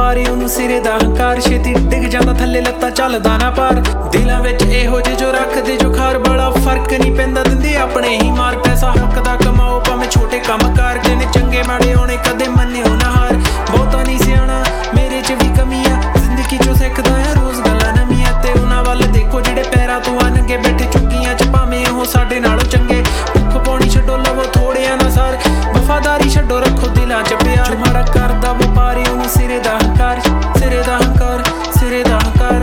ਵਪਾਰੀ ਉਹਨੂੰ ਸਿਰੇ ਦਾ ਹੰਕਾਰ, ਛੇਤੀ ਡਿੱਗ ਜਾਂਦਾ ਥੱਲੇ ਲੱਤਾਂ ਚੱਲਦਾ ਨਾ ਪਾਰ। ਦਿਲਾਂ ਵਿੱਚ ਇਹੋ ਜਿਹੇ ਜੋ ਰੱਖਦੇ ਜੋ ਖਾਰ, ਬੜਾ ਫਰਕ ਨਹੀਂ ਪੈਂਦਾ ਦਿੰਦੇ ਆਪਣੇ ਹੀ ਮਾਰ। ਪੈਸਾ ਹੱਕ ਦਾ ਕਮਾਓ ਭਾਵੇਂ ਛੋਟੇ ਕੰਮ ਕਾਰ, ਜਿਹਨੇ ਚੰਗੇ ਮਾੜੇ ਆਉਣੇ ਕਦੇ ਮੰਨਿਓ ਨਾ ਹਾਰ। ਬਹੁਤਾ ਨਹੀਂ ਸਿਆਣਾ ਮੇਰੇ 'ਚ ਵੀ ਕਮੀ ਆ, ਜ਼ਿੰਦਗੀ 'ਚੋਂ ਸਿੱਖਦਾ ਆ ਰੋਜ਼ ਗੱਲਾਂ ਨਵੀਆਂ। ਤੇ ਉਹਨਾਂ ਵੱਲ ਦੇਖੋ ਜਿਹੜੇ ਪੈਰਾਂ ਤੋਂ ਆ ਨੰਗੇ ਬੈਠੇ ਝੁੱਗੀਆਂ 'ਚ, ਭਾਵੇਂ ਉਹ ਸਾਡੇ ਨਾਲੋਂ ਚੰਗੇ। ਭੁੱਖ ਪਾਉਣੀ ਛੱਡੋ ਲਵੋ ਥੋੜਿਆਂ ਦਾ ਸਾਰ, ਵਫਾਦਾਰੀ ਛੱਡੋ ਰੱਖੋ ਦਿਲਾਂ 'ਚ ਪਿਆਰ। ਜੋ ਮਾੜਾ ਕਰਦਾ ਵਪਾਰੀ ਉਹਨੂੰ ਸਿਰੇ ਦਾ ਹੰਕਾਰ, ਸਿਰੇ ਦਾ ਹੰਕਾਰ, ਸਿਰੇ ਦਾ ਹੰਕਾਰ।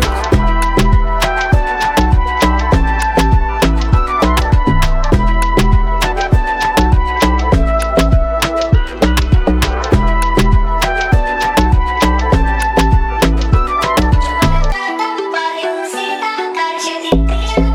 Para um cidadão de